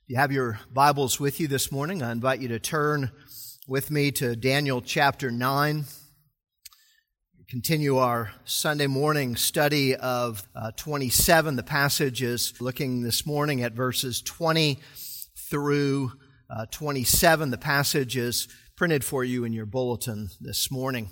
If you have your Bibles with you this morning, I invite you to turn with me to Daniel chapter 9. We continue our Sunday morning study of 27. The passage is looking this morning at verses 20 through 27. The passage is printed for you in your bulletin this morning.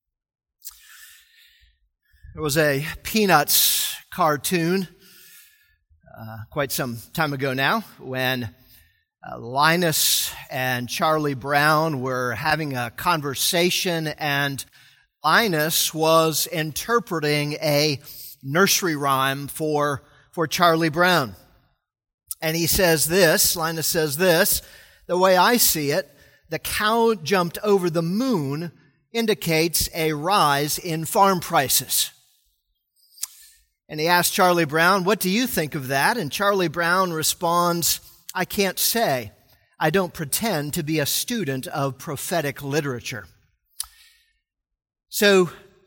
There was a Peanuts cartoon quite some time ago now, when Linus and Charlie Brown were having a conversation, and Linus was interpreting a nursery rhyme for Charlie Brown. And he says this, Linus says this: "The way I see it, the cow jumped over the moon indicates a rise in farm prices." And he asked Charlie Brown, "What do you think of that?" And Charlie Brown responds, "I can't say. I don't pretend to be a student of prophetic literature." So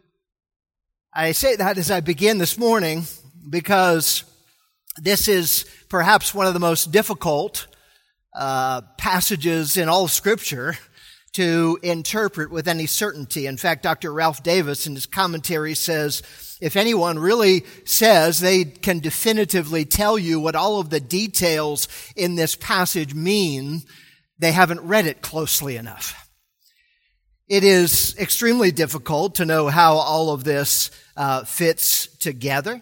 I say that as I begin this morning because this is perhaps one of the most difficult passages in all of Scripture to interpret with any certainty. In fact, Dr. Ralph Davis in his commentary says, if anyone really says they can definitively tell you what all of the details in this passage mean, they haven't read it closely enough. It is extremely difficult to know how all of this fits together.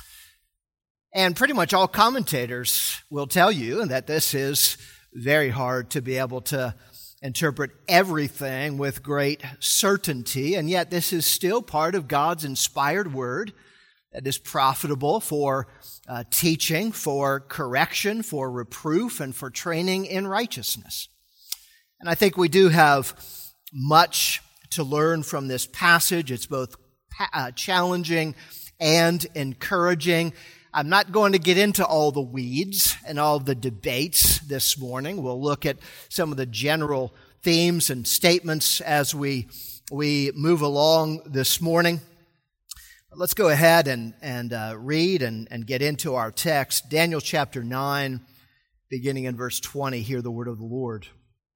And pretty much all commentators will tell you that this is very hard to be able to interpret everything with great certainty, and yet this is still part of God's inspired word that is profitable for teaching, for correction, for reproof, and for training in righteousness. And I think we do have much to learn from this passage. It's both challenging and encouraging. I'm not going to get into all the weeds and all the debates this morning. We'll look at some of the general themes and statements as we move along this morning. But let's go ahead and read and get into our text. Daniel chapter 9, beginning in verse 20, hear the word of the Lord.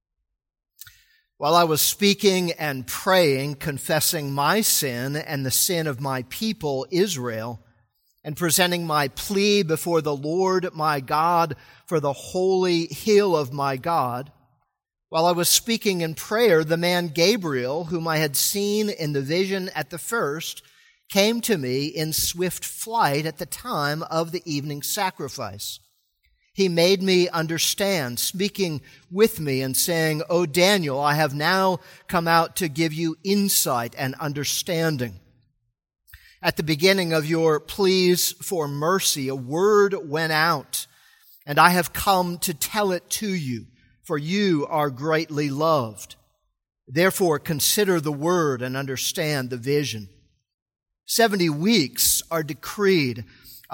"While I was speaking and praying, confessing my sin and the sin of my people Israel, and presenting my plea before the Lord my God for the holy hill of my God, while I was speaking in prayer, the man Gabriel, whom I had seen in the vision at the first, came to me in swift flight at the time of the evening sacrifice. He made me understand, speaking with me and saying, 'O Daniel, I have now come out to give you insight and understanding. At the beginning of your pleas for mercy, a word went out, and I have come to tell it to you, for you are greatly loved. Therefore, consider the word and understand the vision. 70 weeks are decreed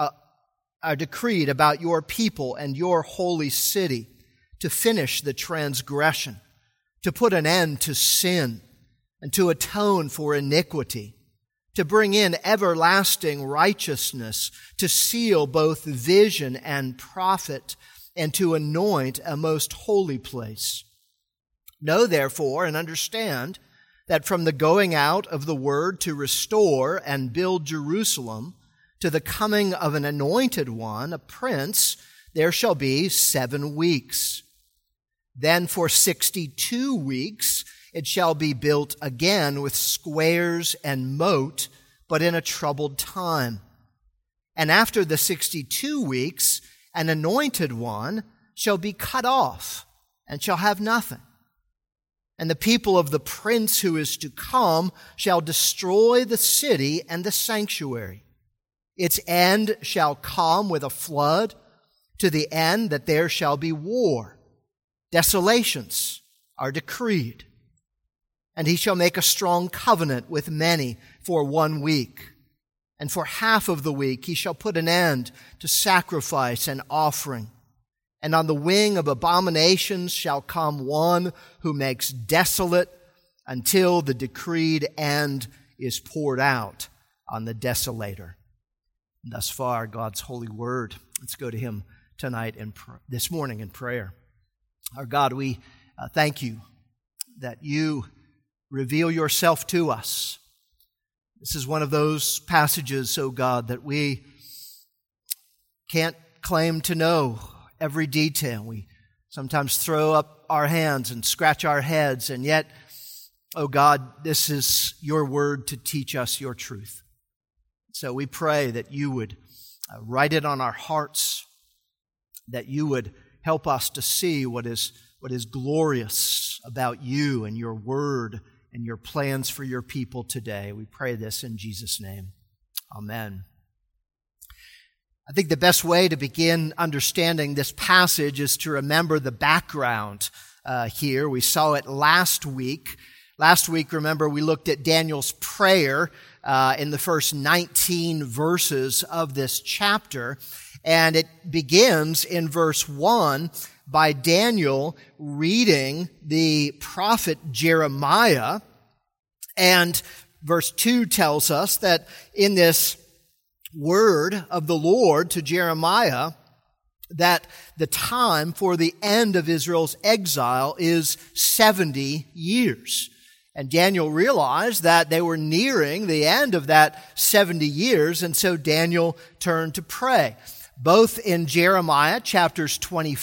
about your people and your holy city to finish the transgression, to put an end to sin, and to atone for iniquity, to bring in everlasting righteousness, to seal both vision and prophet, and to anoint a most holy place. Know therefore and understand that from the going out of the word to restore and build Jerusalem to the coming of an anointed one, a prince, there shall be 7 weeks. Then for 62 weeks it shall be built again with squares and moat, but in a troubled time. And after the 62 weeks, an anointed one shall be cut off and shall have nothing. And the people of the prince who is to come shall destroy the city and the sanctuary. Its end shall come with a flood, to the end that there shall be war. Desolations are decreed. And he shall make a strong covenant with many for 1 week. And for half of the week he shall put an end to sacrifice and offering. And on the wing of abominations shall come one who makes desolate until the decreed end is poured out on the desolator." And thus far, God's holy word. Let's go to him tonight this morning in prayer. Our God, we thank you that you reveal yourself to us. This is one of those passages, oh God, that we can't claim to know every detail. We sometimes throw up our hands and scratch our heads, and yet, oh God, this is your word to teach us your truth. So we pray that you would write it on our hearts, that you would help us to see what is glorious about you and your word and your plans for your people today. We pray this in Jesus' name. Amen. I think the best way to begin understanding this passage is to remember the background here. We saw it last week. Last week, remember, we looked at Daniel's prayer in the first 19 verses of this chapter. And it begins in verse 1 by Daniel reading the prophet Jeremiah. And verse 2 tells us that in this word of the Lord to Jeremiah, that the time for the end of Israel's exile is 70 years. And Daniel realized that they were nearing the end of that 70 years, and so Daniel turned to pray. Both in Jeremiah chapters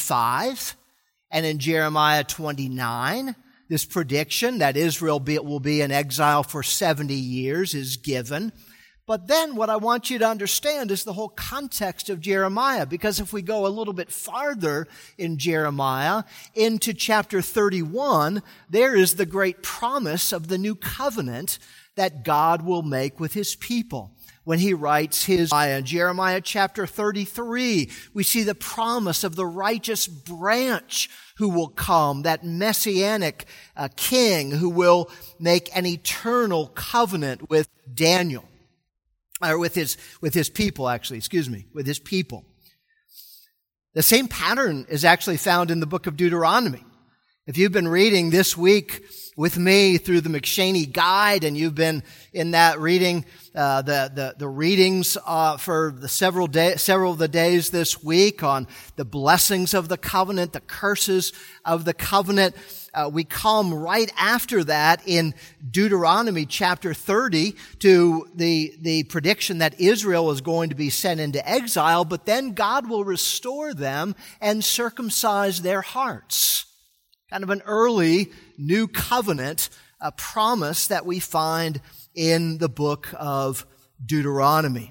25 and in Jeremiah 29, this prediction that Israel will be in exile for 70 years is given. But then what I want you to understand is the whole context of Jeremiah, because if we go a little bit farther in Jeremiah into chapter 31, there is the great promise of the new covenant that God will make with his people. When he writes his in Jeremiah chapter 33, we see the promise of the righteous branch who will come, that messianic king who will make an eternal covenant with Daniel, or with his people, with his people. The same pattern is actually found in the book of Deuteronomy. If you've been reading this week with me through the McShaney Guide, and you've been in that reading the readings for the several of the days this week on the blessings of the covenant, the curses of the covenant, we come right after that in Deuteronomy chapter 30 to the prediction that Israel is going to be sent into exile, but then God will restore them and circumcise their hearts. Kind of an early new covenant, a promise that we find in the book of Deuteronomy.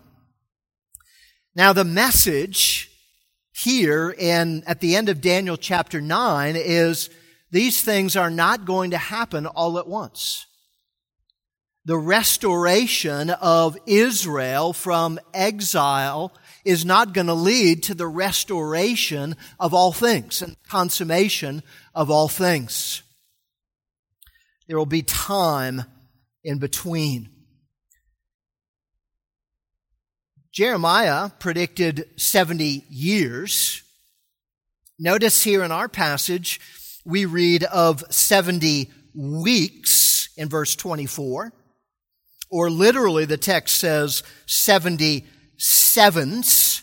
Now the message here at the end of Daniel chapter 9 is these things are not going to happen all at once. The restoration of Israel from exile is not going to lead to the restoration of all things and consummation of all things. There will be time in between. Jeremiah predicted 70 years. Notice here in our passage, we read of 70 weeks in verse 24. Or literally, the text says 70 sevens.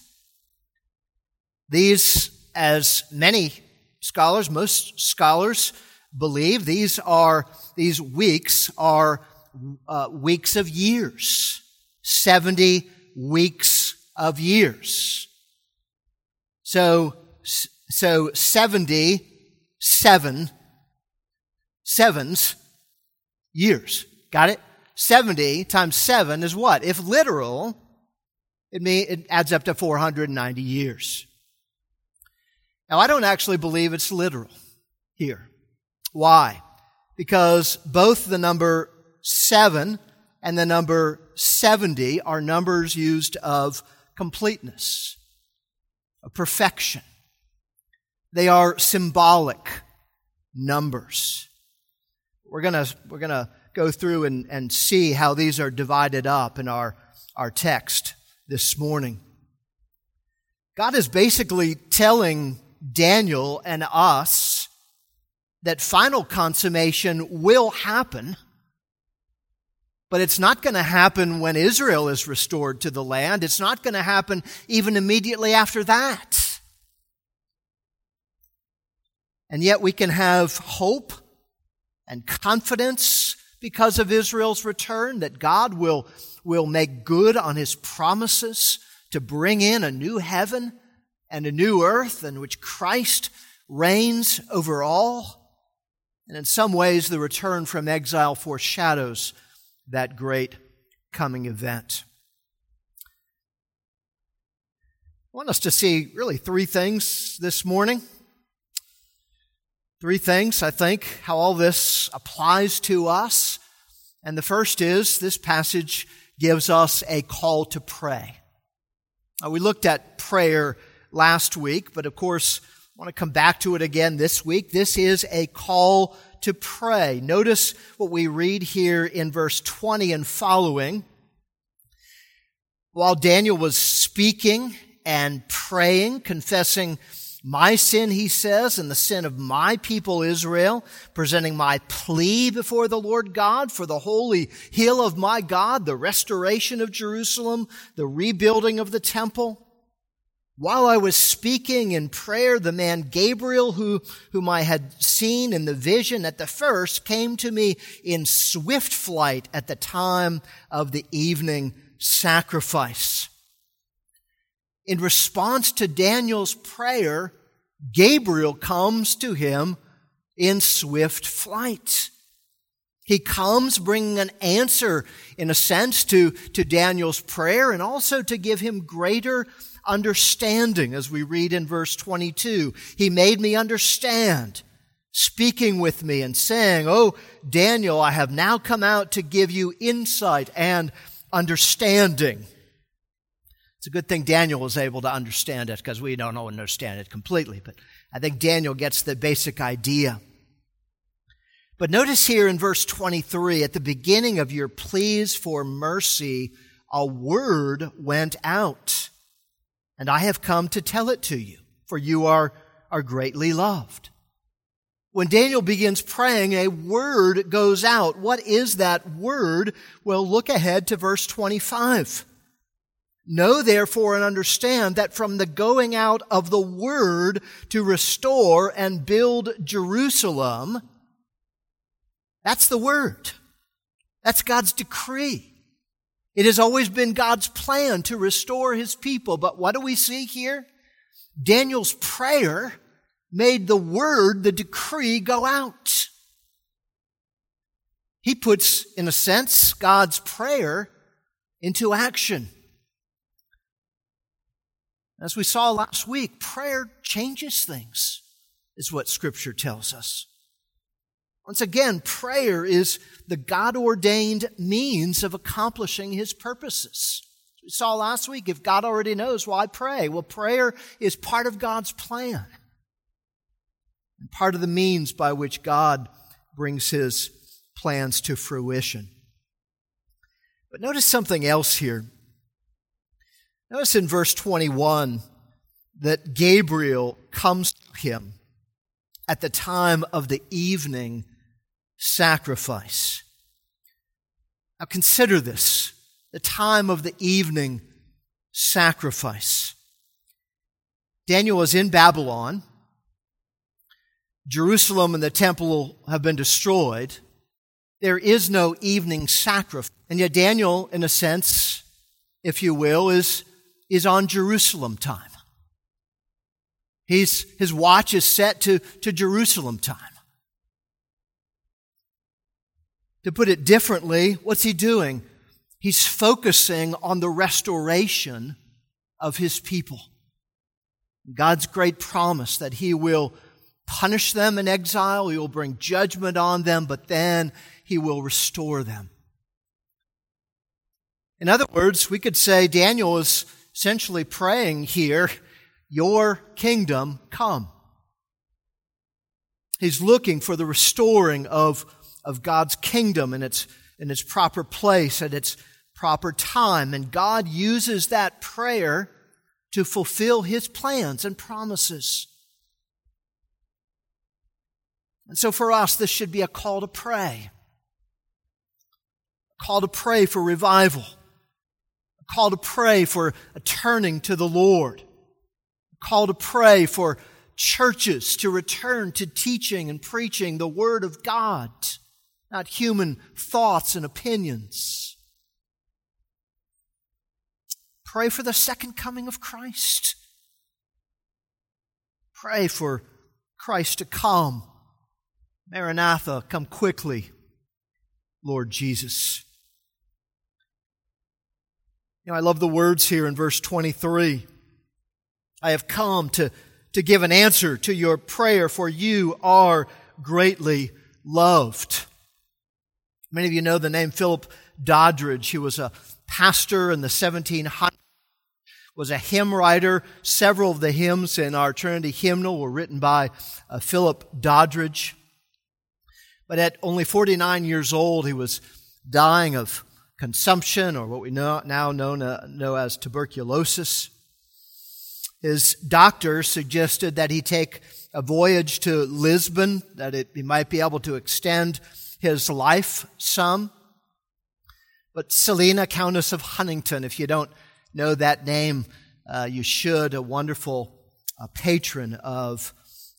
These, as many scholars, most scholars believe, these weeks are weeks of years. 70 weeks of years. So 70 sevens years. Got it? 70 times 7 is what? If literal, it adds up to 490 years. Now, I don't actually believe it's literal here. Why? Because both the number 7 and the number 70 are numbers used of completeness, of perfection. They are symbolic numbers. We're gonna go through and see how these are divided up in our text this morning. God is basically telling Daniel and us that final consummation will happen, but it's not going to happen when Israel is restored to the land. It's not going to happen even immediately after that. And yet we can have hope and confidence because of Israel's return, that God will make good on His promises to bring in a new heaven and a new earth in which Christ reigns over all. And in some ways, the return from exile foreshadows that great coming event. I want us to see really three things this morning. Three things, I think, how all this applies to us. And the first is, this passage gives us a call to pray. We looked at prayer last week, but of course, I want to come back to it again this week. This is a call to pray. Notice what we read here in verse 20 and following. While Daniel was speaking and praying, confessing my sin, he says, and the sin of my people Israel, presenting my plea before the Lord God for the holy hill of my God, the restoration of Jerusalem, the rebuilding of the temple. While I was speaking in prayer, the man Gabriel, whom I had seen in the vision at the first, came to me in swift flight at the time of the evening sacrifice. In response to Daniel's prayer, Gabriel comes to him in swift flight. He comes bringing an answer, in a sense, to Daniel's prayer, and also to give him greater understanding, as we read in verse 22. He made me understand, speaking with me and saying, "Oh, Daniel, I have now come out to give you insight and understanding." It's a good thing Daniel was able to understand it, because we don't understand it completely. But I think Daniel gets the basic idea. But notice here in verse 23, at the beginning of your pleas for mercy, a word went out. And I have come to tell it to you, for you are greatly loved. When Daniel begins praying, a word goes out. What is that word? Well, look ahead to verse 25. Know therefore and understand that from the going out of the word to restore and build Jerusalem, that's the word. That's God's decree. It has always been God's plan to restore His people. But what do we see here? Daniel's prayer made the word, the decree, go out. He puts, in a sense, God's prayer into action. As we saw last week, prayer changes things, is what Scripture tells us. Once again, prayer is the God-ordained means of accomplishing His purposes. As we saw last week, if God already knows, why pray? Well, prayer is part of God's plan, and part of the means by which God brings His plans to fruition. But notice something else here. Notice in verse 21 that Gabriel comes to him at the time of the evening sacrifice. Now consider this, the time of the evening sacrifice. Daniel is in Babylon. Jerusalem and the temple have been destroyed. There is no evening sacrifice. And yet Daniel, in a sense, if you will, is on Jerusalem time. His watch is set to Jerusalem time. To put it differently, what's he doing? He's focusing on the restoration of His people. God's great promise that He will punish them in exile, He will bring judgment on them, but then He will restore them. In other words, we could say Daniel is essentially praying here, your kingdom come. He's looking for the restoring of God's kingdom in its proper place at its proper time. And God uses that prayer to fulfill His plans and promises. And so for us, this should be a call to pray. A call to pray for revival. Call to pray for a turning to the Lord. A call to pray for churches to return to teaching and preaching the Word of God, not human thoughts and opinions. Pray for the second coming of Christ. Pray for Christ to come. Maranatha, come quickly, Lord Jesus. You know, I love the words here in verse 23. I have come to give an answer to your prayer, for you are greatly loved. Many of you know the name Philip Doddridge. He was a pastor in the 1700s, was a hymn writer. Several of the hymns in our Trinity hymnal were written by Philip Doddridge. But at only 49 years old, he was dying of consumption, or what we now know as tuberculosis. His doctor suggested that he take a voyage to Lisbon, that he might be able to extend his life some. But Selina, Countess of Huntington, if you don't know that name, you should, a wonderful patron of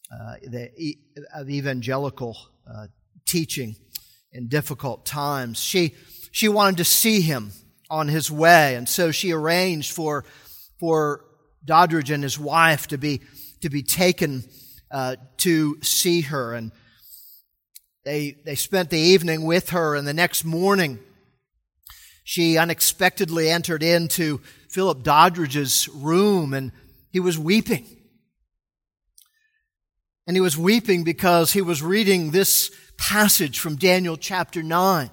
evangelical teaching in difficult times. She wanted to see him on his way, and so she arranged for Doddridge and his wife to be taken to see her, and they spent the evening with her, and the next morning she unexpectedly entered into Philip Doddridge's room, and he was weeping. And he was weeping because he was reading this passage from Daniel chapter 9.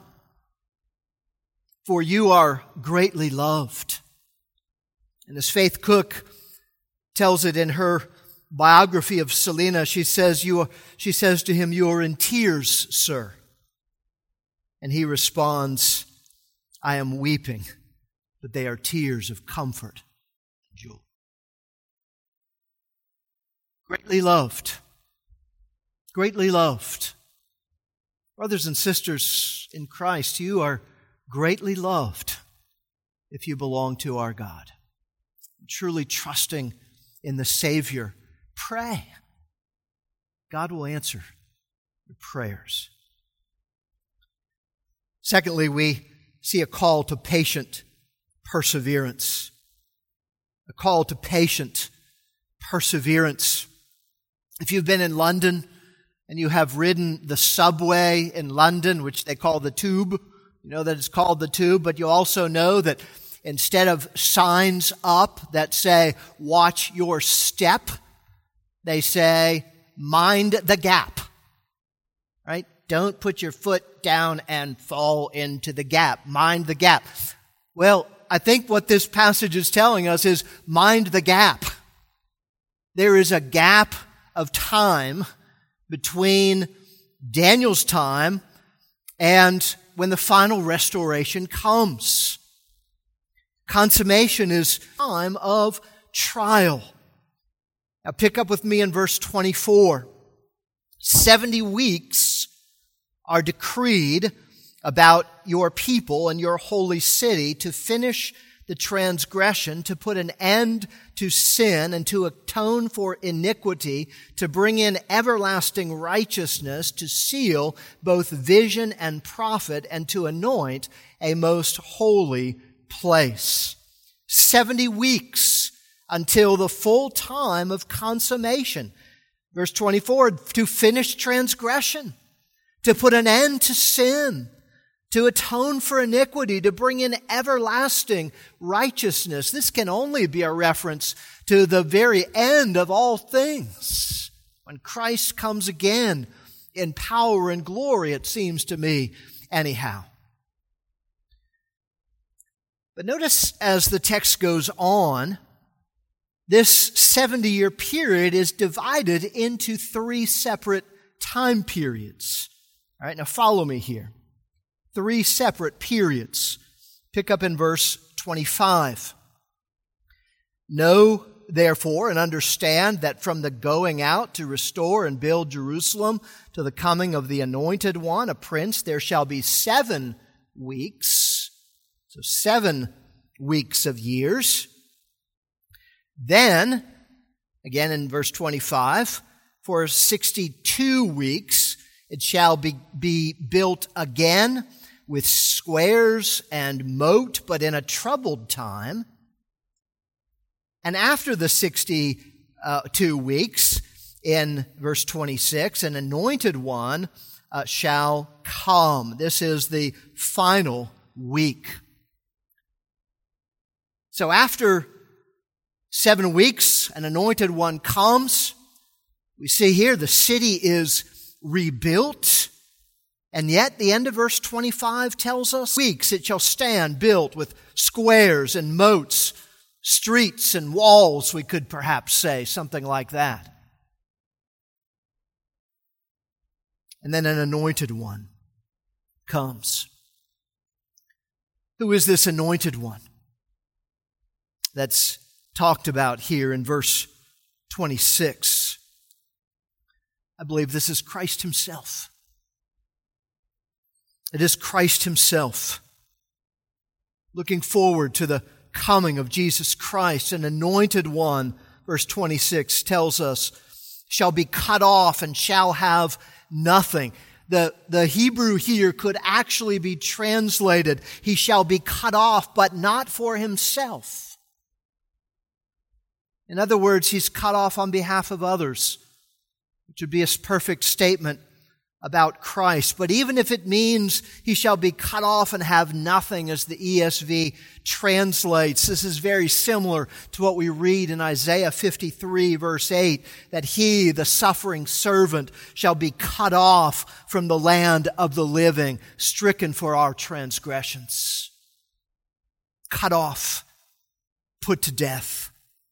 For you are greatly loved. And as Faith Cook tells it in her biography of Selina, she says to him, "You are in tears, sir." And he responds, "I am weeping, but they are tears of comfort and joy." Greatly loved. Greatly loved. Brothers and sisters in Christ, you are greatly loved if you belong to our God. Truly trusting in the Savior, pray. God will answer your prayers. Secondly, we see a call to patient perseverance. A call to patient perseverance. If you've been in London and you have ridden the subway in London, which they call the Tube, you know that it's called the Tube, but you also know that instead of signs up that say, "Watch your step," they say, "Mind the gap." Right? Don't put your foot down and fall into the gap. Mind the gap. Well, I think what this passage is telling us is mind the gap. There is a gap of time between Daniel's time and when the final restoration comes. Consummation is time of trial. Now pick up with me in verse 24. 70 weeks are decreed about your people and your holy city to finish the transgression, to put an end to sin and to atone for iniquity, to bring in everlasting righteousness, to seal both vision and prophet, and to anoint a most holy place. 70 weeks until the full time of consummation. Verse 24, to finish transgression, to put an end to sin, to atone for iniquity, to bring in everlasting righteousness. This can only be a reference to the very end of all things. When Christ comes again in power and glory, it seems to me, anyhow. But notice as the text goes on, this 70-year period is divided into 3 separate time periods. All right, now follow me here. 3 separate periods. Pick up in verse 25. Know, therefore, and understand that from the going out to restore and build Jerusalem to the coming of the Anointed One, a Prince, there shall be 7 weeks. So 7 weeks of years. Then, Again in verse 25, for 62 weeks it shall be built again with squares and moat, but in a troubled time. And after the 62 weeks, in verse 26, an anointed one shall come. This is the final week. So after 7 weeks, an anointed one comes. We see here the city is rebuilt. And yet the end of verse 25 tells us, weeks it shall stand built with squares and moats, streets and walls, we could perhaps say, something like that. And then an anointed one comes. Who is this anointed one that's talked about here in verse 26? I believe this is Christ Himself. It is Christ Himself. Looking forward to the coming of Jesus Christ, an anointed one, verse 26 tells us, shall be cut off and shall have nothing. The Hebrew here could actually be translated, he shall be cut off, but not for himself. In other words, he's cut off on behalf of others, which would be a perfect statement about Christ. But even if it means he shall be cut off and have nothing, as the ESV translates, this is very similar to what we read in Isaiah 53 verse 8, that he, the suffering servant, shall be cut off from the land of the living, stricken for our transgressions. Cut off, put to death.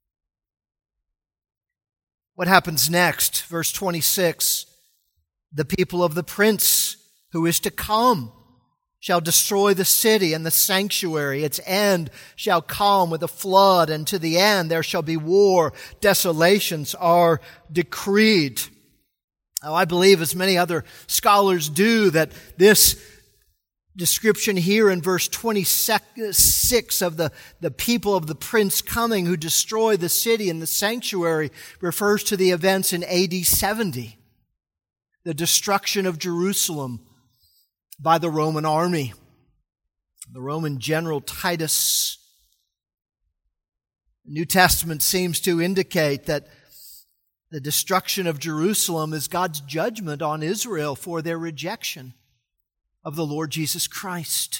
What happens next? Verse 26, the people of the prince who is to come shall destroy the city and the sanctuary. Its end shall come with a flood, and to the end there shall be war. Desolations are decreed. Now, I believe, as many other scholars do, that this description here in verse 26 of the people of the prince coming who destroy the city and the sanctuary refers to the events in AD 70. The destruction of Jerusalem by the Roman army. The Roman general Titus. The New Testament seems to indicate that the destruction of Jerusalem is God's judgment on Israel for their rejection of the Lord Jesus Christ.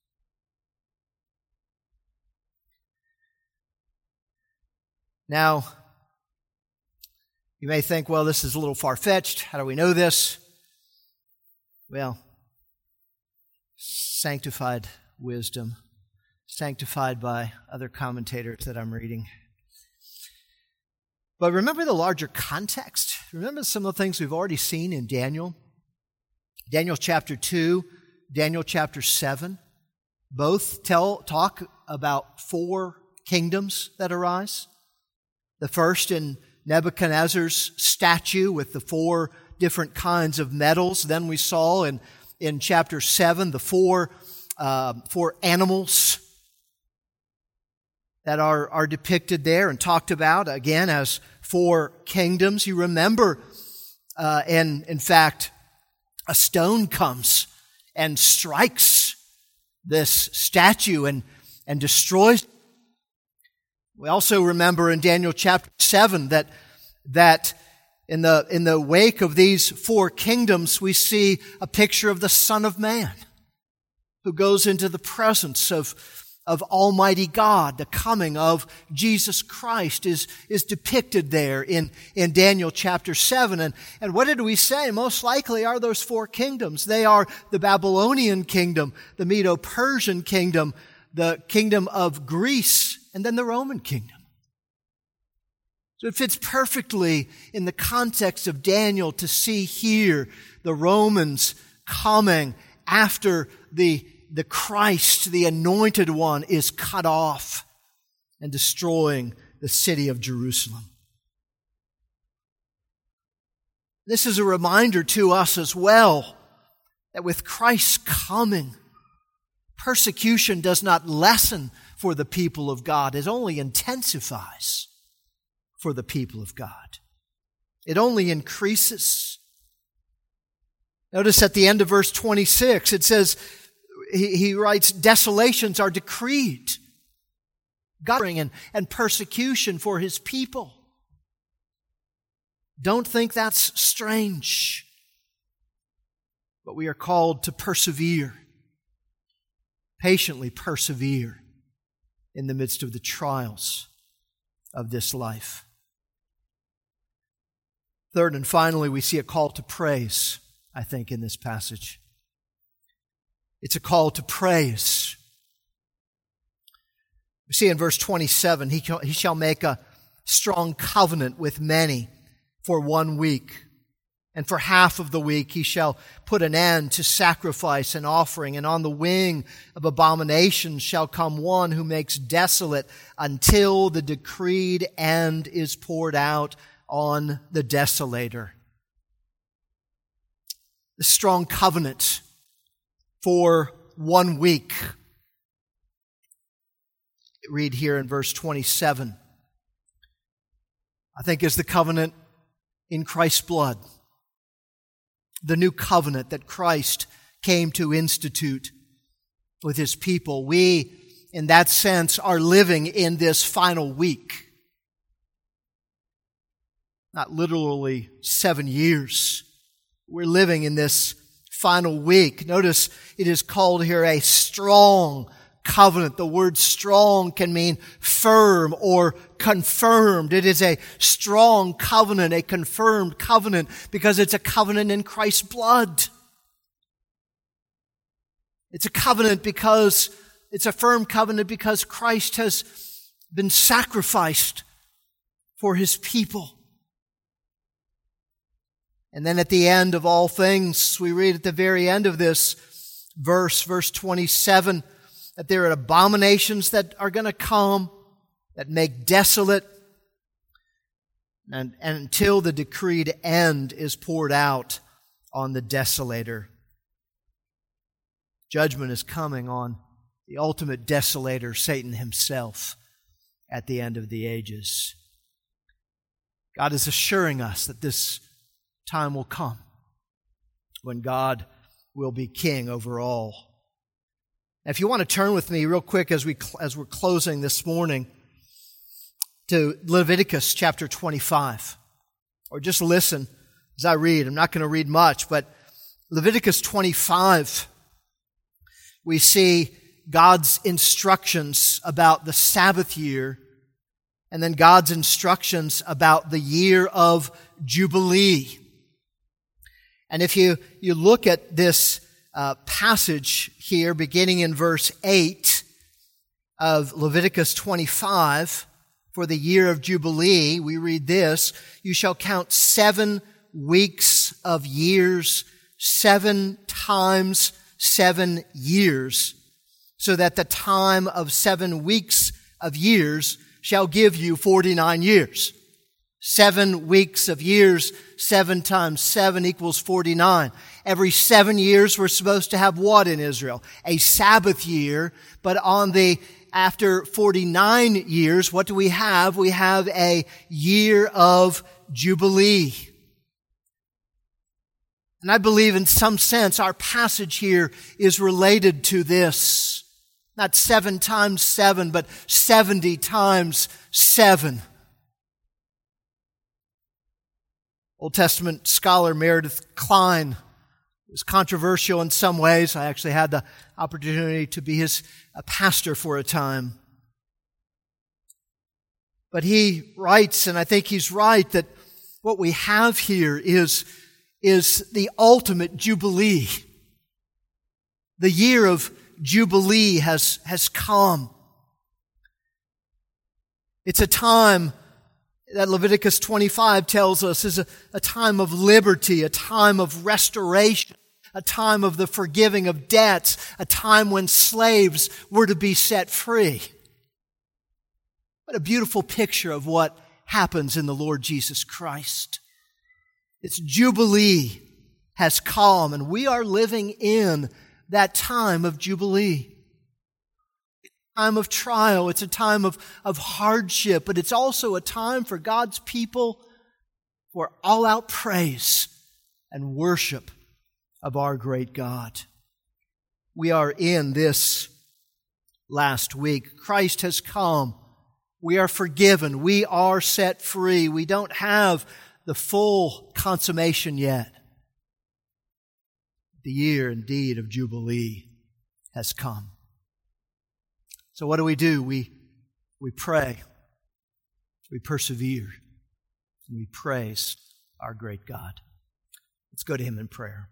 Now, you may think, well, this is a little far-fetched. How do we know this? Well, sanctified wisdom, sanctified by other commentators that I'm reading. But remember the larger context. Remember some of the things we've already seen in Daniel. Daniel chapter 2, Daniel chapter 7. Both talk about 4 kingdoms that arise. The first in Nebuchadnezzar's statue with the 4 different kinds of metals. Then we saw in chapter 7 the 4 animals that are depicted there and talked about again as 4 kingdoms. You remember, and in fact, a stone comes and strikes this statue and destroys it. We also remember in Daniel chapter 7 that in the wake of these 4 kingdoms, we see a picture of the Son of Man who goes into the presence of Almighty God. The coming of Jesus Christ is depicted there in Daniel chapter 7. And what did we say? Most likely are those 4 kingdoms. They are the Babylonian kingdom, the Medo-Persian kingdom, the kingdom of Greece, and then the Roman kingdom. So it fits perfectly in the context of Daniel to see here the Romans coming after the Christ, the anointed one, is cut off and destroying the city of Jerusalem. This is a reminder to us as well that with Christ's coming, persecution does not lessen for the people of God. It only intensifies. for the people of God. It only increases. Notice at the end of verse 26, it says, he writes, desolations are decreed, suffering and persecution for His people. Don't think that's strange. But we are called to persevere, patiently persevere in the midst of the trials of this life. Third and finally, we see a call to praise, I think, in this passage. It's a call to praise. We see in verse 27, he shall make a strong covenant with many for 1 week. And for half of the week he shall put an end to sacrifice and offering. And on the wing of abominations shall come one who makes desolate until the decreed end is poured out on the desolator. The strong covenant for 1 week. Read here in verse 27. I think is the covenant in Christ's blood. The new covenant that Christ came to institute with His people. We, in that sense, are living in this final week. Not literally 7 years. We're living in this final week. Notice it is called here a strong covenant. The word strong can mean firm or confirmed. It is a strong covenant, a confirmed covenant, because it's a covenant in Christ's blood. It's a covenant because it's a firm covenant because Christ has been sacrificed for His people. And then at the end of all things, we read at the very end of this verse 27, that there are abominations that are going to come that make desolate and until the decreed end is poured out on the desolator. Judgment is coming on the ultimate desolator, Satan himself, at the end of the ages. God is assuring us that this time will come when God will be king over all. If you want to turn with me real quick as we're closing this morning to Leviticus chapter 25, or just listen as I read. I'm not going to read much, but Leviticus 25, we see God's instructions about the Sabbath year, and then God's instructions about the year of Jubilee. And if you look at this passage here, beginning in verse 8 of Leviticus 25, for the year of Jubilee, we read this, "You shall count 7 weeks of years, 7 times 7 years, so that the time of 7 weeks of years shall give you 49 years. 7 weeks of years, 7 times 7 equals 49. Every 7 years we're supposed to have what in Israel? A Sabbath year. But after 49 years, what do we have? We have a year of Jubilee. And I believe in some sense our passage here is related to this. Not 7 times 7, but 70 times 7. Old Testament scholar Meredith Kline was controversial in some ways. I actually had the opportunity to be his pastor for a time. But he writes, and I think he's right, that what we have here is the ultimate Jubilee. The year of Jubilee has come. It's a time that Leviticus 25 tells us is a time of liberty, a time of restoration, a time of the forgiving of debts, a time when slaves were to be set free. What a beautiful picture of what happens in the Lord Jesus Christ. It's Jubilee has come, and we are living in that time of Jubilee. time of trial. It's a time of hardship, but it's also a time for God's people for all-out praise and worship of our great God. We are in this last week. Christ has come. We are forgiven. We are set free. We don't have the full consummation yet. The year, indeed, of Jubilee has come. So what do? We pray. We persevere. And we praise our great God. Let's go to Him in prayer.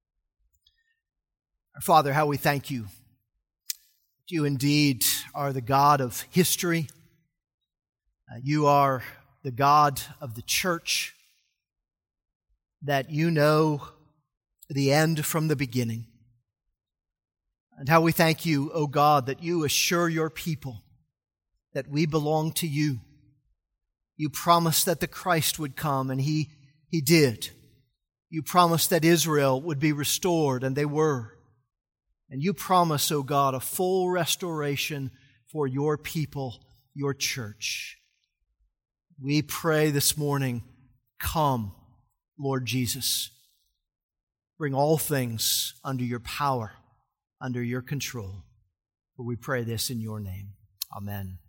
Our Father, how we thank You. You indeed are the God of history. You are the God of the church, that You know the end from the beginning. And how we thank You, O God, that You assure Your people that we belong to You. You promised that the Christ would come, and He did. You promised that Israel would be restored, and they were. And You promise, O God, a full restoration for Your people, Your church. We pray this morning, come, Lord Jesus. Bring all things under Your power, under Your control. For we pray this in Your name. Amen.